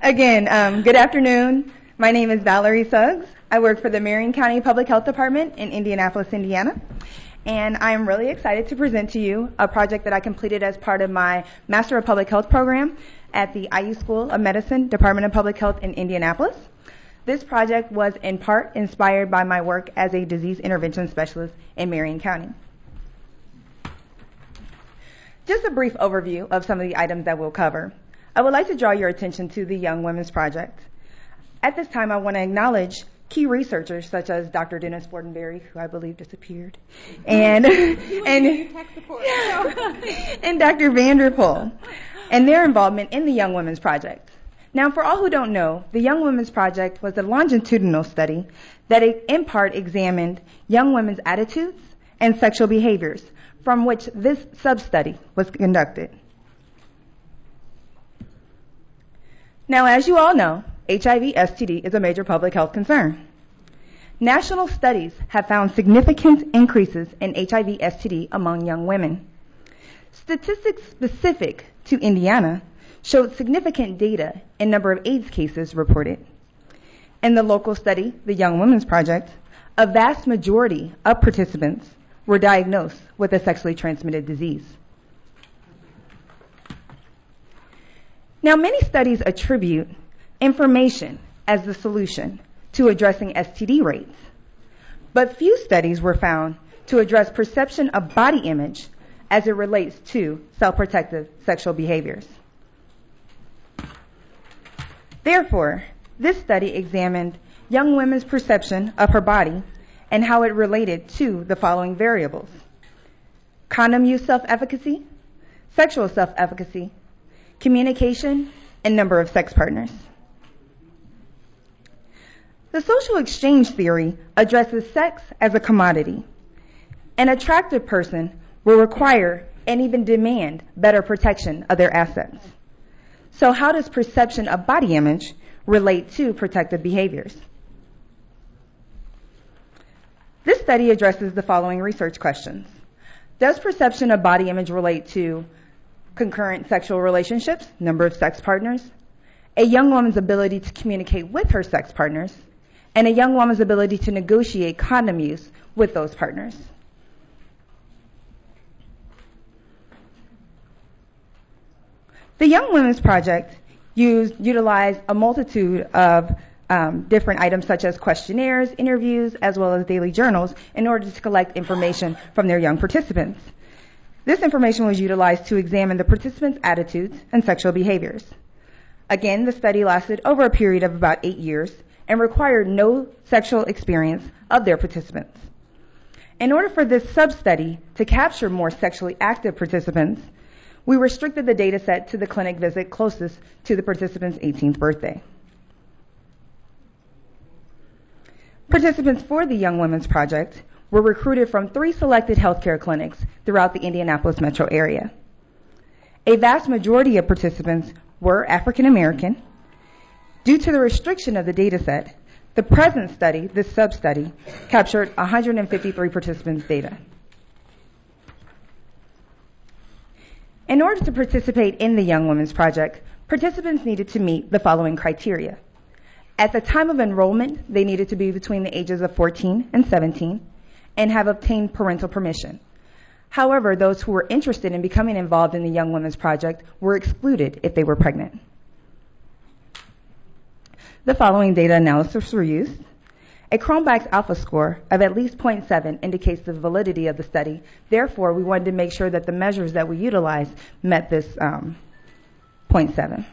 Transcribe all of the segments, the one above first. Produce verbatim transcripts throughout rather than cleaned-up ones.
Again, um, good afternoon. My name is Valerie Suggs. I work for the Marion County Public Health Department in Indianapolis, Indiana. And I'm really excited to present to you a project that I completed as part of my Master of Public Health program at the I U School of Medicine, Department of Public Health in Indianapolis. This project was in part inspired by my work as a disease intervention specialist in Marion County. Just a brief overview of some of the items that we'll cover. I would like to draw your attention to the Young Women's Project. At this time, I want to acknowledge key researchers such as Doctor Dennis Fortenberry, who I believe disappeared, and and, and Doctor Vanderpool, and their involvement in the Young Women's Project. Now, for all who don't know, the Young Women's Project was a longitudinal study that in part examined young women's attitudes and sexual behaviors, from which this sub-study was conducted. Now, as you all know, H I V S T D is a major public health concern. National studies have found significant increases in H I V S T D among young women. Statistics specific to Indiana showed significant data in number of AIDS cases reported. In the local study, the Young Women's Project, a vast majority of participants were diagnosed with a sexually transmitted disease. Now, many studies attribute information as the solution to addressing S T D rates, but few studies were found to address perception of body image as it relates to self-protective sexual behaviors. Therefore, this study examined young women's perception of her body and how it related to the following variables: condom use self-efficacy, sexual self-efficacy, communication, and number of sex partners. The social exchange theory addresses sex as a commodity. An attractive person will require and even demand better protection of their assets. So how does perception of body image relate to protective behaviors? This study addresses the following research questions. Does perception of body image relate to concurrent sexual relationships, number of sex partners, a young woman's ability to communicate with her sex partners, and a young woman's ability to negotiate condom use with those partners? The Young Women's Project used, utilized a multitude of um, different items such as questionnaires, interviews, as well as daily journals in order to collect information from their young participants. This information was utilized to examine the participants' attitudes and sexual behaviors. Again, the study lasted over a period of about eight years and required no sexual experience of their participants. In order for this sub-study to capture more sexually active participants, we restricted the data set to the clinic visit closest to the participant's eighteenth birthday. Participants for the Young Women's Project were recruited from three selected healthcare clinics throughout the Indianapolis metro area. A vast majority of participants were African American. Due to the restriction of the data set, the present study, this sub-study, captured one hundred fifty-three participants' data. In order to participate in the Young Women's Project, participants needed to meet the following criteria. At the time of enrollment, they needed to be between the ages of fourteen and seventeen and have obtained parental permission. However, those who were interested in becoming involved in the Young Women's Project were excluded if they were pregnant. The following data analysis were used. A Cronbach's alpha score of at least zero point seven indicates the validity of the study. Therefore, we wanted to make sure that the measures that we utilized met this um, zero point seven.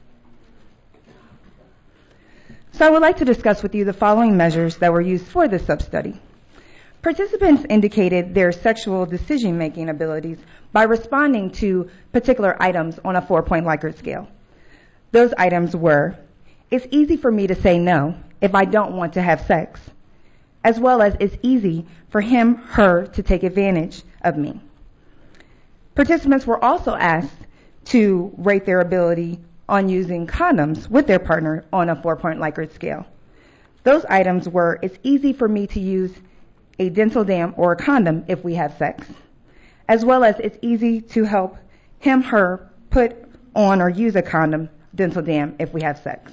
So I would like to discuss with you the following measures that were used for this sub-study. Participants indicated their sexual decision-making abilities by responding to particular items on a four-point Likert scale. Those items were: it's easy for me to say no if I don't want to have sex, as well as it's easy for him, her to take advantage of me. Participants were also asked to rate their ability on using condoms with their partner on a four-point Likert scale. Those items were: it's easy for me to use a dental dam or a condom if we have sex, as well as it's easy to help him, her put on or use a condom dental dam if we have sex.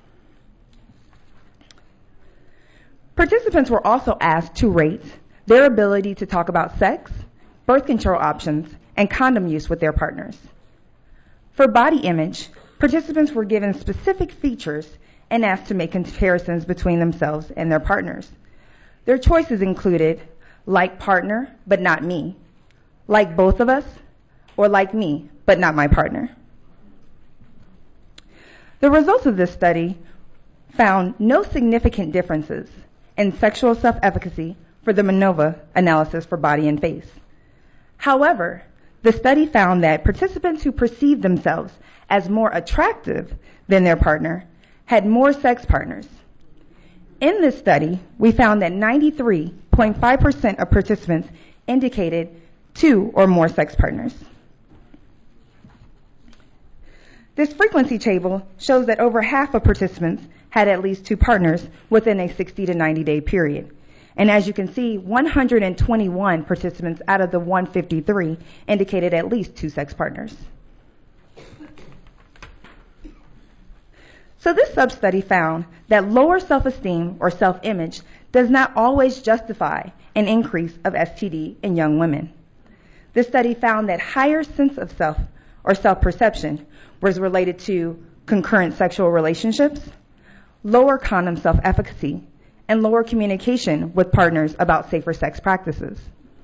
Participants were also asked to rate their ability to talk about sex, birth control options, and condom use with their partners. For body image, participants were given specific features and asked to make comparisons between themselves and their partners. Their choices included like partner, but not me, like both of us, or like me, but not my partner. The results of this study found no significant differences in sexual self-efficacy for the MANOVA analysis for body and face. However, the study found that participants who perceived themselves as more attractive than their partner had more sex partners. In this study, we found that ninety-three point five percent of participants indicated two or more sex partners. This frequency table shows that over half of participants had at least two partners within a sixty to ninety day period. And as you can see, one hundred twenty-one participants out of the one hundred fifty-three indicated at least two sex partners. So this sub-study found that lower self-esteem or self-image does not always justify an increase of S T D in young women. This study found that higher sense of self or self-perception was related to concurrent sexual relationships, lower condom self-efficacy, and lower communication with partners about safer sex practices.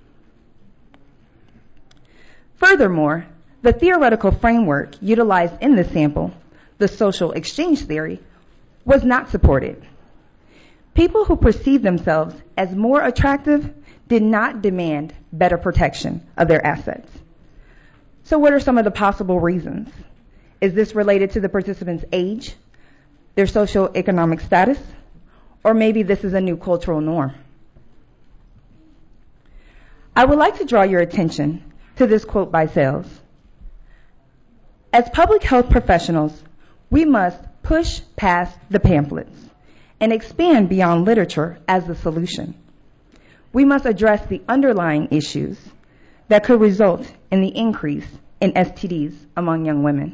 Furthermore, the theoretical framework utilized in this sample, the social exchange theory, was not supported. People who perceived themselves as more attractive did not demand better protection of their assets. So what are some of the possible reasons? Is this related to the participant's age, their socioeconomic status, or maybe this is a new cultural norm? I would like to draw your attention to this quote by Sales. As public health professionals, we must push past the pamphlets and expand beyond literature as the solution. We must address the underlying issues that could result in the increase in S T Ds among young women.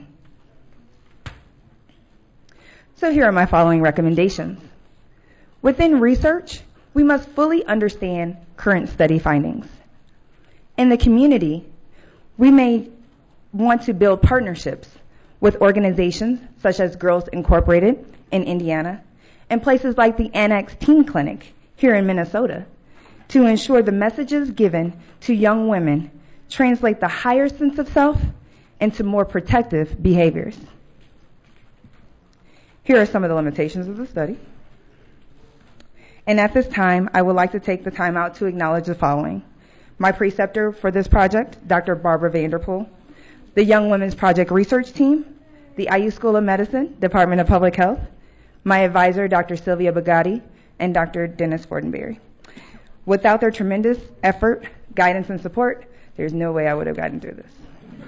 So here are my following recommendations. Within research, we must fully understand current study findings. In the community, we may want to build partnerships with organizations such as Girls Incorporated in Indiana and places like the Annex Teen Clinic here in Minnesota to ensure the messages given to young women translate the higher sense of self into more protective behaviors. Here are some of the limitations of the study. And at this time, I would like to take the time out to acknowledge the following. My preceptor for this project, Doctor Barbara Vanderpool, the Young Women's Project Research Team, the I U School of Medicine, Department of Public Health, my advisor, Doctor Sylvia Bugatti, and Doctor Dennis Fortenberry. Without their tremendous effort, guidance, and support, there's no way I would have gotten through this.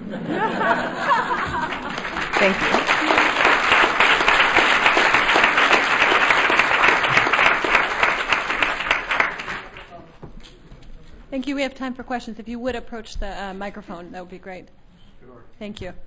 Thank you. Thank you. We have time for questions. If you would approach the uh, microphone, that would be great. Sure. Thank you.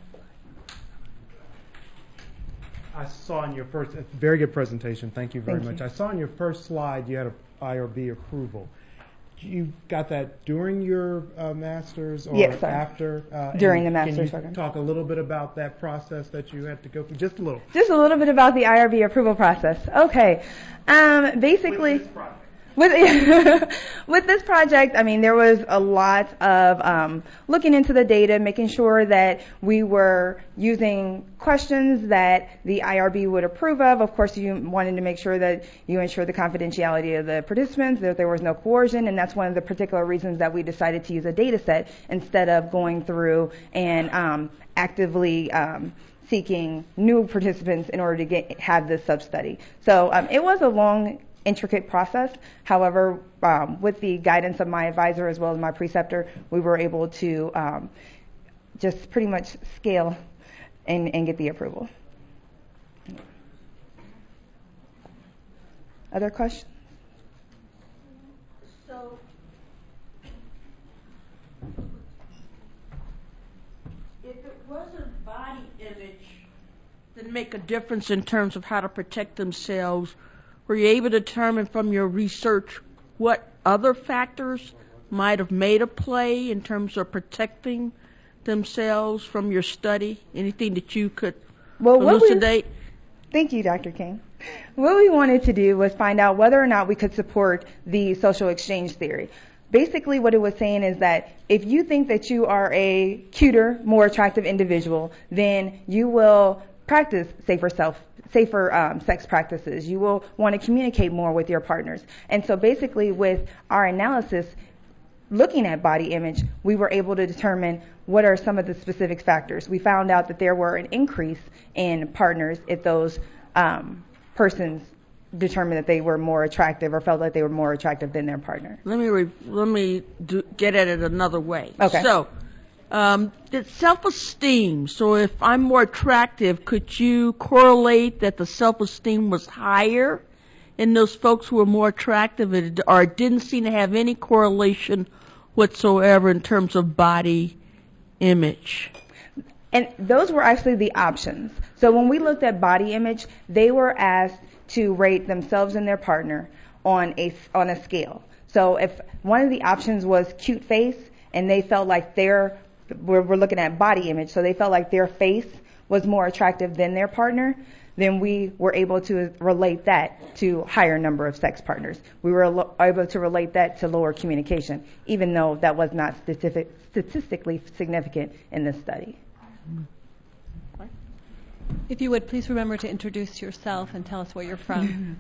I saw in your first, very good presentation. Thank you very Thank much. you. I saw in your first slide you had a I R B approval. You got that during your uh, master's or Yes, sir. after? Uh, During and the master's Can you program. talk a little bit about that process that you had to go through? Just a little. Just a little bit about the I R B approval process. Okay. Um, basically, With this project. With, with this project, I mean, there was a lot of um, looking into the data, making sure that we were using questions that the I R B would approve of. Of course, you wanted to make sure that you ensure the confidentiality of the participants, that there was no coercion, and that's one of the particular reasons that we decided to use a data set instead of going through and um, actively um, seeking new participants in order to get have this sub-study. So um, it was a long, intricate process. However, um, with the guidance of my advisor as well as my preceptor, we were able to um, just pretty much scale and, and get the approval. Other questions? So, if it wasn't body image that make a difference in terms of how to protect themselves? Were you able to determine from your research what other factors might have made a play in terms of protecting themselves from your study? Anything that you could Well, what we- elucidate? Thank you, Doctor King. What we wanted to do was find out whether or not we could support the social exchange theory. Basically, what it was saying is that if you think that you are a cuter, more attractive individual, then you will practice safer self, safer um, sex practices. You will want to communicate more with your partners. And so basically, with our analysis, looking at body image, we were able to determine what are some of the specific factors. We found out that there were an increase in partners if those um, persons determined that they were more attractive or felt like they were more attractive than their partner. Let me re- let me do, get at it another way. Okay. So, um, it's self-esteem. So, if I'm more attractive, could you correlate that the self-esteem was higher in those folks who were more attractive, or it didn't seem to have any correlation whatsoever in terms of body image? And those were actually the options. So when we looked at body image, they were asked to rate themselves and their partner on a, on a scale. So if one of the options was cute face, and they felt like their, we're, we're looking at body image, so they felt like their face was more attractive than their partner, then we were able to relate that to higher number of sex partners. We were lo- able to relate that to lower communication, even though that was not specific, statistically significant in this study. If you would, please remember to introduce yourself and tell us where you're from.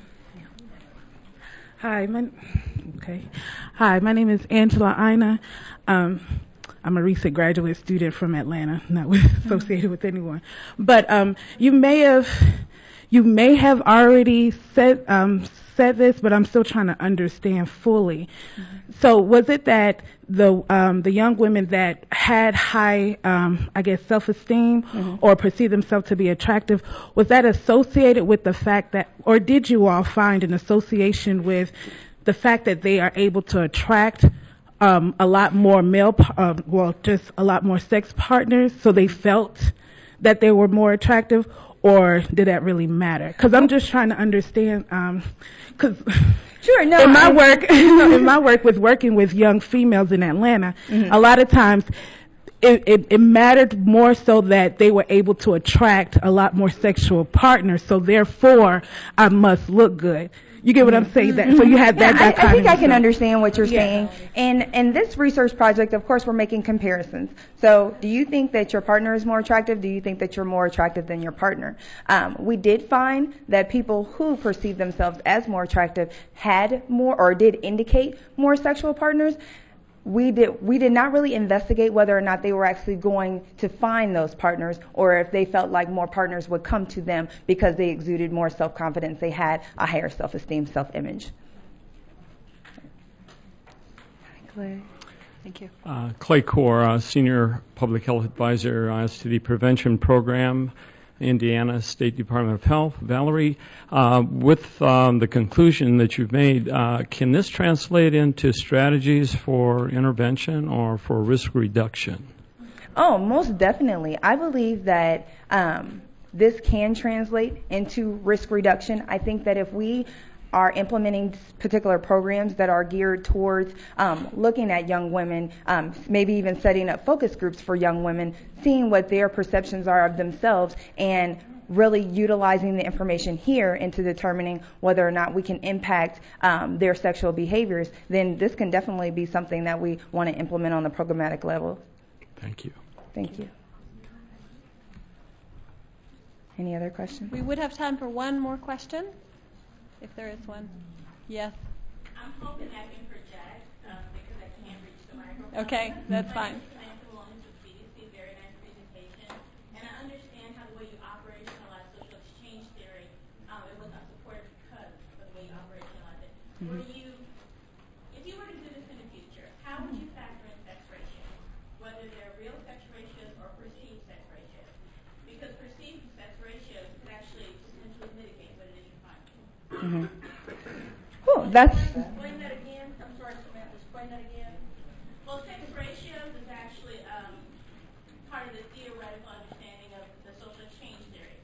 Hi, my, okay. Hi, my name is Angela Ina. Um, I'm a recent graduate student from Atlanta, not with, associated with anyone. But um, you may have, you may have already said um, said this, but I'm still trying to understand fully. Mm-hmm. So, was it that the um, the young women that had high, um, I guess, self-esteem mm-hmm. or perceived themselves to be attractive, was that associated with the fact that, or did you all find an association with the fact that they are able to attract Um, a lot more male, uh, well, just a lot more sex partners, so they felt that they were more attractive, or did that really matter? Because I'm just trying to understand. Because um, sure, no. In my I, work, in my work with working with young females in Atlanta, mm-hmm. a lot of times it, it, it mattered more so that they were able to attract a lot more sexual partners. So therefore, I must look good. You get what I'm saying? That, so you had that. Yeah, that I, I think I can understand what you're yeah. saying. And in this research project, of course, we're making comparisons. So do you think that your partner is more attractive? Do you think that you're more attractive than your partner? Um, we did find that people who perceive themselves as more attractive had more, or did indicate more sexual partners. We did we did not really investigate whether or not they were actually going to find those partners, or if they felt like more partners would come to them because they exuded more self-confidence, they had a higher self-esteem, self-image. Clay. Thank you. Uh, Clay Core, uh, Senior Public Health Advisor uh, as to the Prevention Program, Indiana State Department of Health. Valerie, uh, with um, the conclusion that you've made, uh, can this translate into strategies for intervention or for risk reduction? Oh, most definitely. I believe that um, this can translate into risk reduction. I think that if we are implementing particular programs that are geared towards um, looking at young women, um, maybe even setting up focus groups for young women, seeing what their perceptions are of themselves, and really utilizing the information here into determining whether or not we can impact um, their sexual behaviors, then this can definitely be something that we want to implement on the programmatic level. Thank you. Thank you. Any other questions? We would have time for one more question, if there is one. Yes. I'm hoping I can project uh, because I can't reach the microphone. Okay, that's fine. Samantha Williams with B D C, very nice presentation. And I understand how the way you operationalize social exchange theory, um, it was not supported because of the way you operationalize it. Mm-hmm. Were you, if you were to do this in the future, how would you factor in sex ratios, whether they're real sex ratios or perceived sex ratios? Because perceived sex ratios could actually potentially mitigate what it is you're finding. Mm-hmm. Oh, that's. Explain that again. I'm sorry, Samantha. Explain that again. Well, sex ratios is actually um, part of the theoretical understanding of the social exchange theory.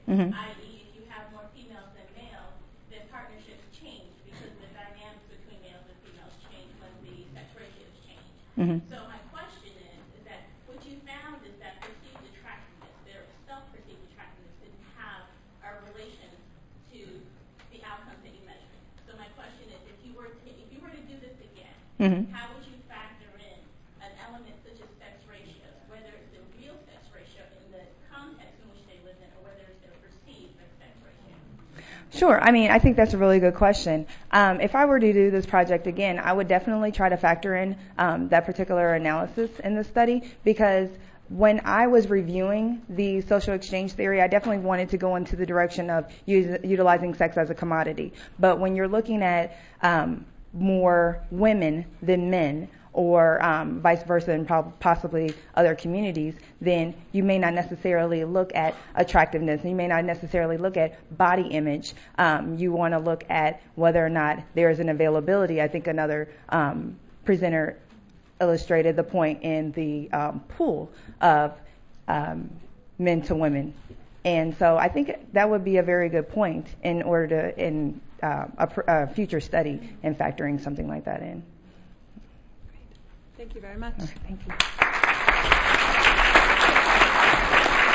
Mhm. that is, if you have more females than males, then partnerships change because the dynamics between males and females change when the sex ratios change. Mhm. So my question is, is that what you found is that perceived attractiveness, their self-perceived attractiveness, didn't have a relation to the outcomes that you measured. So my question is, if you were to, if you were to do this again, Mhm. how would you factor in an element such as sex ratios, whether it's the real sex ratio in the context in which they live in, or whether it's their perceived sex ratio? Sure. I mean, I think that's a really good question. Um, if I were to do this project again, I would definitely try to factor in um, that particular analysis in the study, because when I was reviewing the social exchange theory, I definitely wanted to go into the direction of us- utilizing sex as a commodity. But when you're looking at um, more women than men, or um, vice versa in po- possibly other communities, then you may not necessarily look at attractiveness. You may not necessarily look at body image. Um, you want to look at whether or not there is an availability. I think another um, presenter illustrated the point in the um, pool of um, men to women. And so I think that would be a very good point in order to, in uh, a, pr- a future study, in factoring something like that in. Thank you very much. Okay, thank you.